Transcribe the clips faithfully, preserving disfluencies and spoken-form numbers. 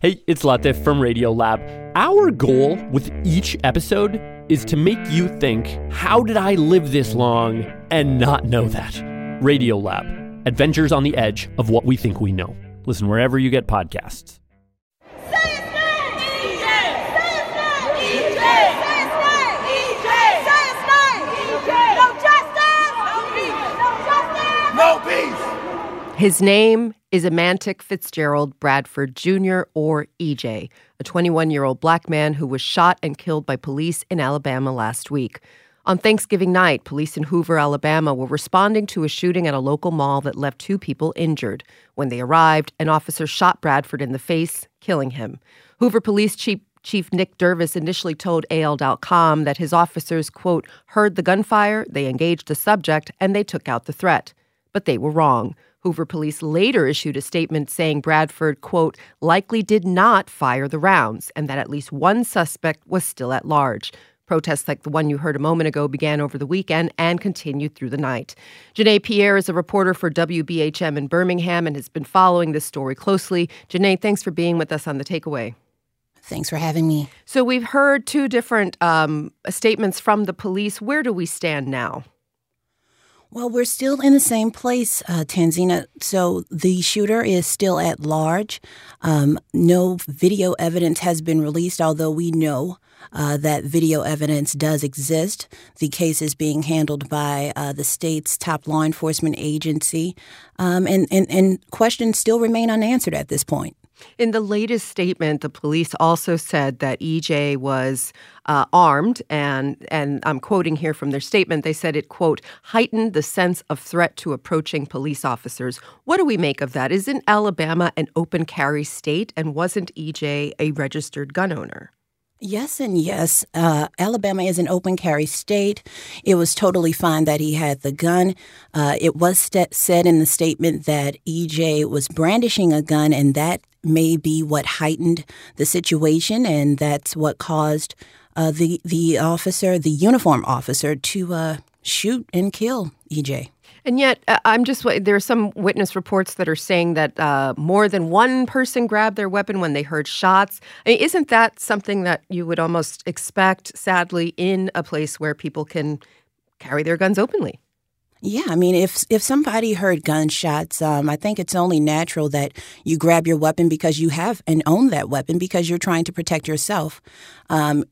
Hey, it's Latif from Radiolab. Our goal with each episode is to make you think, how did I live this long and not know that? Radiolab, adventures on the edge of what we think we know. Listen wherever you get podcasts. No peace! His name is Emantic Fitzgerald Bradford Junior, or E J, a twenty-one-year-old black man who was shot and killed by police in Alabama last week. On Thanksgiving night, police in Hoover, Alabama, were responding to a shooting at a local mall that left two people injured. When they arrived, an officer shot Bradford in the face, killing him. Hoover Police Chief Chief Nick Dervis initially told A L dot com that his officers, quote, heard the gunfire, they engaged the subject, and they took out the threat. But they were wrong. Hoover Police later issued a statement saying Bradford, quote, likely did not fire the rounds, and that at least one suspect was still at large. Protests like the one you heard a moment ago began over the weekend and continued through the night. Janae Pierre is a reporter for W B H M in Birmingham and has been following this story closely. Janae, thanks for being with us on The Takeaway. Thanks for having me. So we've heard two different um, statements from the police. Where do we stand now? Well, we're still in the same place, uh, Tanzina. So the shooter is still at large. Um, no video evidence has been released, although we know uh, that video evidence does exist. The case is being handled by uh, the state's top law enforcement agency, um, and, and, and questions still remain unanswered at this point. In the latest statement, the police also said that E J was uh, armed, and and I'm quoting here from their statement. They said it, quote, heightened the sense of threat to approaching police officers. What do we make of that? Isn't Alabama an open carry state, and wasn't E J a registered gun owner? Yes and yes. Uh, Alabama is an open carry state. It was totally fine that he had the gun. Uh, it was st- said in the statement that E J was brandishing a gun, and that may be what heightened the situation, and that's what caused uh, the the officer, the uniform officer, to uh, shoot and kill E J. And yet, uh, I'm just, there are some witness reports that are saying that uh, more than one person grabbed their weapon when they heard shots. I mean, isn't that something that you would almost expect, sadly, in a place where people can carry their guns openly? Yeah, I mean, if if somebody heard gunshots, um, I think it's only natural that you grab your weapon because you have and own that weapon because you're trying to protect yourself. Um,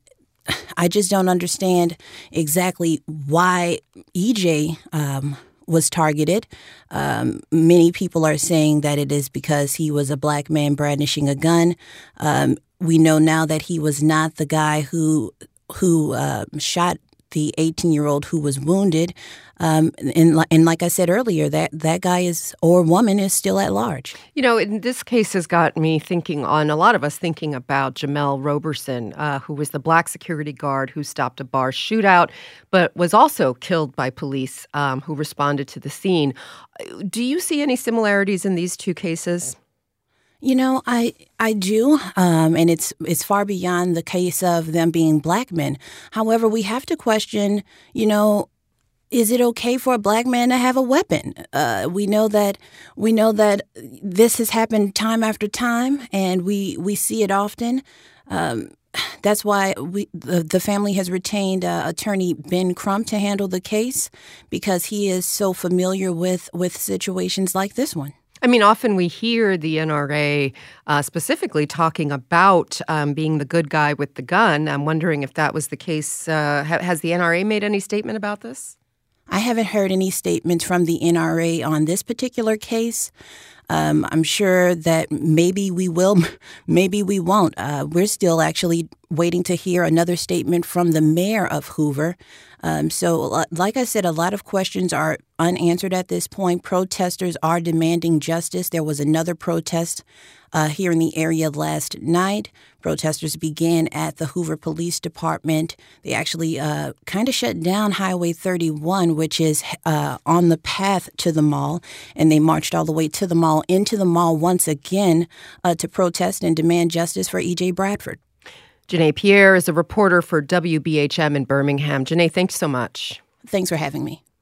I just don't understand exactly why E J um, was targeted. Um, many people are saying that it is because he was a black man brandishing a gun. Um, we know now that he was not the guy who who uh, shot the eighteen-year-old who was wounded. Um, and, and like I said earlier, that, that guy is or woman is still at large. You know, in this case has got me thinking on a lot of us thinking about Jamel Roberson, uh, who was the black security guard who stopped a bar shootout, but was also killed by police um, who responded to the scene. Do you see any similarities in these two cases? You know, I I do, um, and it's it's far beyond the case of them being black men. However, we have to question, you know, is it okay for a black man to have a weapon? Uh, we know that we know that this has happened time after time, and we we see it often. Um, that's why we the, the family has retained uh, attorney Ben Crump to handle the case because he is so familiar with with situations like this one. I mean, often we hear the N R A uh, specifically talking about um, being the good guy with the gun. I'm wondering if that was the case. Uh, ha- has the N R A made any statement about this? I haven't heard any statements from the N R A on this particular case. Um, I'm sure that maybe we will, maybe we won't. Uh, we're still actually waiting to hear another statement from the mayor of Hoover. Um, so, like I said, a lot of questions are unanswered at this point. Protesters are demanding justice. There was another protest uh, here in the area last night. Protesters began at the Hoover Police Department. They actually uh, kind of shut down Highway thirty-one, which is uh, on the path to the mall, and they marched all the way to the mall, into the mall once again uh, to protest and demand justice for E J Bradford. Janae Pierre is a reporter for W B H M in Birmingham. Janae, thanks so much. Thanks for having me.